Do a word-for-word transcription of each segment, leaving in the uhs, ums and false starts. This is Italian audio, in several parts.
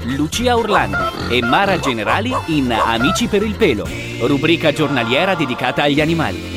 Lucia Orlandi e Mara Generali in Amici per il pelo, rubrica giornaliera dedicata agli animali.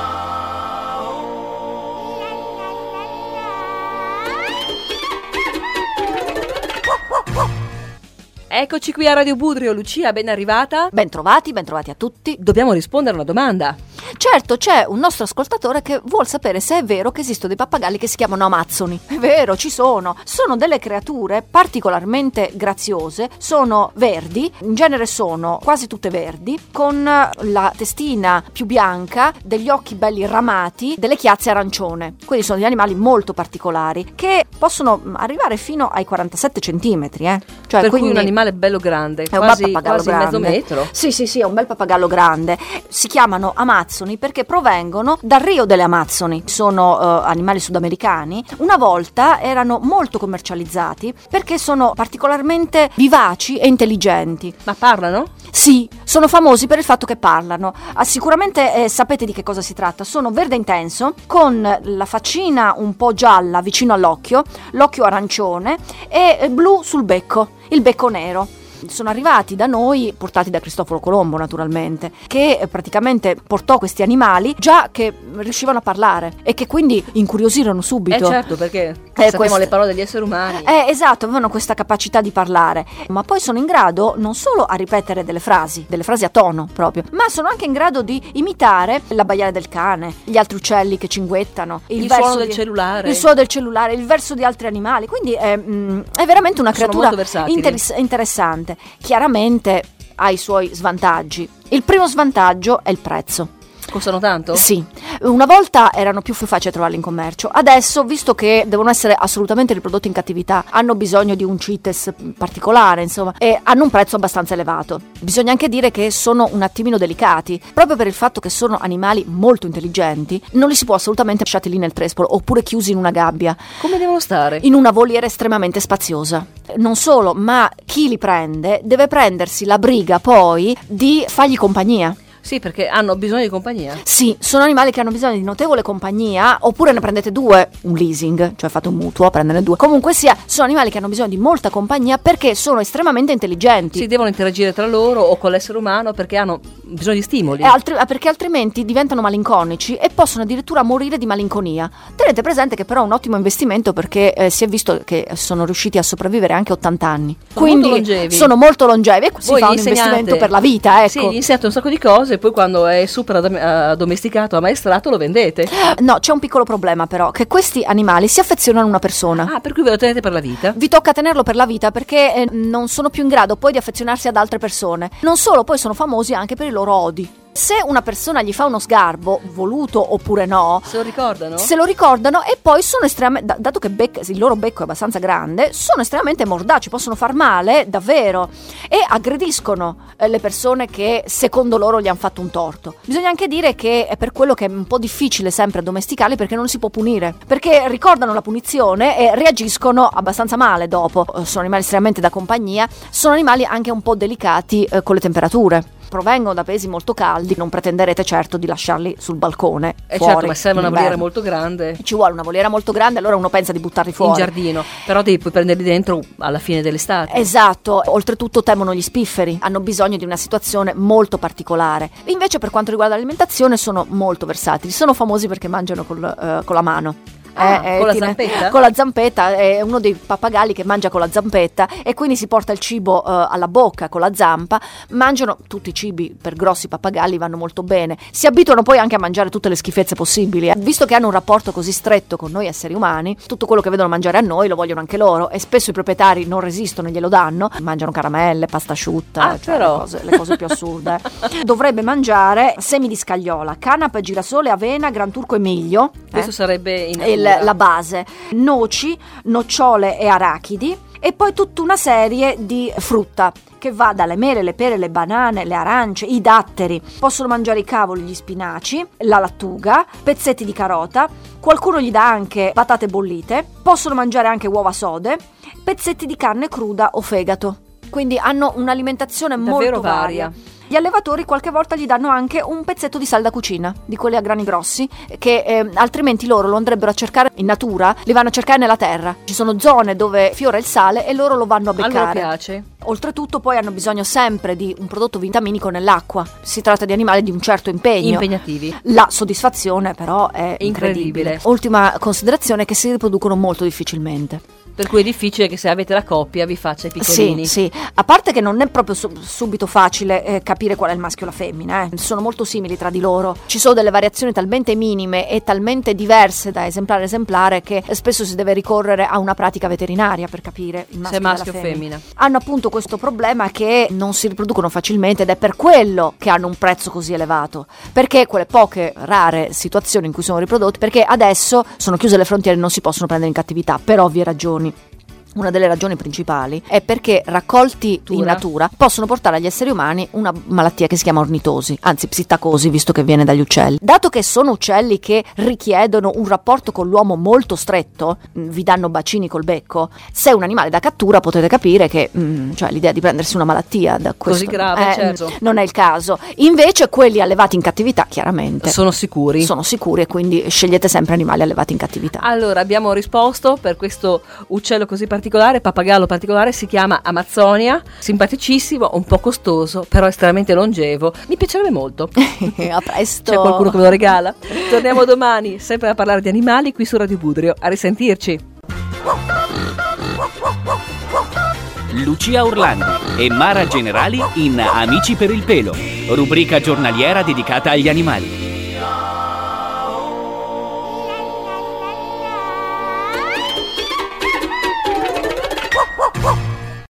Eccoci qui a Radio Budrio, Lucia, ben arrivata. Ben trovati, ben trovati a tutti. Dobbiamo rispondere a una domanda. Certo, c'è un nostro ascoltatore che vuol sapere se è vero che esistono dei pappagalli che si chiamano amazzoni. È vero, ci sono. Sono delle creature particolarmente graziose, sono verdi, in genere sono quasi tutte verdi, con la testina più bianca, degli occhi belli ramati, delle chiazze arancione. Quindi sono degli animali molto particolari che possono arrivare fino ai quarantasette centimetri. Eh. Cioè, per quindi cui un animale bello grande, è quasi, un bel pappagallo quasi grande. mezzo metro. Sì, sì, sì, è un bel pappagallo grande. Si chiamano amazzoni perché provengono dal Rio delle Amazzoni. Sono uh, animali sudamericani. Una volta erano molto commercializzati perché sono particolarmente vivaci e intelligenti. Ma parlano? Sì, sono famosi per il fatto che parlano. Ah, sicuramente eh, sapete di che cosa si tratta. Sono verde intenso, con la faccina un po' gialla vicino all'occhio, l'occhio arancione e eh, blu sul becco, il becco nero. Sono arrivati da noi, portati da Cristoforo Colombo naturalmente, che eh, praticamente portò questi animali già che riuscivano a parlare e che quindi incuriosirono subito. Eh certo, perché eh, sappiamo quest... le parole degli esseri umani. Eh esatto, avevano questa capacità di parlare, ma poi sono in grado non solo a ripetere delle frasi, delle frasi a tono proprio, ma sono anche in grado di imitare l'abbaiare del cane, gli altri uccelli che cinguettano, il, il verso suono del di... cellulare, il suono del cellulare, il verso di altri animali, quindi è, mh, è veramente una creatura inter- interessante. Chiaramente ha i suoi svantaggi. Il primo svantaggio è il prezzo. Costano tanto? Sì, una volta erano più facili trovarli in commercio, adesso, visto che devono essere assolutamente riprodotti in cattività, hanno bisogno di un C I T E S particolare, insomma, e hanno un prezzo abbastanza elevato. Bisogna anche dire che sono un attimino delicati, proprio per il fatto che sono animali molto intelligenti, non li si può assolutamente lasciare lì nel trespolo oppure chiusi in una gabbia. Come devono stare? In una voliera estremamente spaziosa. Non solo, ma chi li prende deve prendersi la briga poi di fargli compagnia. Sì, perché hanno bisogno di compagnia. Sì, sono animali che hanno bisogno di notevole compagnia, oppure ne prendete due, un leasing, cioè fate un mutuo, prenderne due. Comunque sia, sono animali che hanno bisogno di molta compagnia perché sono estremamente intelligenti. Si devono interagire tra loro o con l'essere umano perché hanno bisogno di stimoli. E altri, perché altrimenti diventano malinconici e possono addirittura morire di malinconia. Tenete presente che però è un ottimo investimento perché eh, si è visto che sono riusciti a sopravvivere anche ottanta anni. Sono Quindi molto longevi. sono molto longevi e si Voi fa un insegnate... investimento per la vita, ecco. Sì, gli insegnate un sacco di cose e poi quando è super addomesticato, ammaestrato, lo vendete. No, c'è un piccolo problema però, che questi animali si affezionano a una persona. Ah, per cui ve lo tenete per la vita? Vi tocca tenerlo per la vita perché eh, non sono più in grado poi di affezionarsi ad altre persone. Non solo, poi sono famosi anche per i loro odi. Se una persona gli fa uno sgarbo, voluto oppure no, se lo ricordano? Se lo ricordano e poi sono estremamente, dato che bec- il loro becco è abbastanza grande, sono estremamente mordaci, possono far male davvero e aggrediscono eh, le persone che secondo loro gli hanno fatto un torto. Bisogna anche dire che è per quello che è un po' difficile sempre addomesticarli perché non si può punire, perché ricordano la punizione e reagiscono abbastanza male dopo. Sono animali estremamente da compagnia, sono animali anche un po' delicati eh, con le temperature. Provengono da paesi molto caldi, non pretenderete certo di lasciarli sul balcone. Eh fuori, certo, ma serve una inverno. voliera molto grande. Ci vuole una voliera molto grande, allora uno pensa di buttarli fuori. In giardino, però devi poi prenderli dentro alla fine dell'estate. Esatto, oltretutto temono gli spifferi, hanno bisogno di una situazione molto particolare. Invece per quanto riguarda l'alimentazione sono molto versatili, sono famosi perché mangiano col, uh, con la mano. Ah, eh, con la tiene, zampetta? Con la zampetta, è uno dei pappagalli che mangia con la zampetta e quindi si porta il cibo uh, alla bocca con la zampa. Mangiano tutti i cibi, per grossi pappagalli vanno molto bene, si abituano poi anche a mangiare tutte le schifezze possibili, visto che hanno un rapporto così stretto con noi esseri umani, tutto quello che vedono mangiare a noi lo vogliono anche loro e spesso i proprietari non resistono e glielo danno, mangiano caramelle, pasta asciutta, ah, cioè però. le, cose, le cose più assurde. Dovrebbe mangiare semi di scagliola, canapa, girasole, avena, granturco e miglio. Questo eh? sarebbe in Il, la base, noci, nocciole e arachidi e poi tutta una serie di frutta che va dalle mele, le pere, le banane, le arance, i datteri. Possono mangiare i cavoli, gli spinaci, la lattuga, pezzetti di carota, qualcuno gli dà anche patate bollite, possono mangiare anche uova sode, pezzetti di carne cruda o fegato. Quindi hanno un'alimentazione davvero molto varia. varia. Gli allevatori qualche volta gli danno anche un pezzetto di sal da cucina, di quelli a grani grossi, che eh, altrimenti loro lo andrebbero a cercare in natura, li vanno a cercare nella terra. Ci sono zone dove fiora il sale e loro lo vanno a beccare. A loro piace. Oltretutto poi hanno bisogno sempre di un prodotto vitaminico nell'acqua. Si tratta di animali di un certo impegno. Impegnativi. La soddisfazione però è incredibile. Incredibile. Ultima considerazione, che si riproducono molto difficilmente. Per cui è difficile che se avete la coppia vi faccia i piccolini. Sì, sì. A parte che non è proprio su- subito facile eh, capire qual è il maschio e la femmina, eh. Sono molto simili tra di loro. Ci sono delle variazioni talmente minime e talmente diverse da esemplare a esemplare che spesso si deve ricorrere a una pratica veterinaria per capire il maschio, Se è maschio e o la femmina. Hanno appunto questo problema che non si riproducono facilmente ed è per quello che hanno un prezzo così elevato. Perché quelle poche rare situazioni in cui sono riprodotti, perché adesso sono chiuse le frontiere e non si possono prendere in cattività per ovvie ragioni. Una delle ragioni principali è perché raccolti Natura. in natura possono portare agli esseri umani una malattia che si chiama ornitosi, anzi psittacosi, visto che viene dagli uccelli. Dato che sono uccelli che richiedono un rapporto con l'uomo molto stretto, mh, vi danno bacini col becco, se è un animale da cattura potete capire che mh, cioè, l'idea di prendersi una malattia da questo Così grave, eh, certo. non è il caso. Invece quelli allevati in cattività chiaramente Sono sicuri? sono sicuri, e quindi scegliete sempre animali allevati in cattività. Allora, abbiamo risposto per questo uccello così particolare, pappagallo particolare, si chiama Amazzonia, simpaticissimo, un po' costoso, però estremamente longevo. Mi piacerebbe molto. A presto. C'è qualcuno che me lo regala? Torniamo domani, sempre a parlare di animali qui su Radio Budrio. A risentirci. Lucia Orlandi e Mara Generali in Amici per il pelo, rubrica giornaliera dedicata agli animali.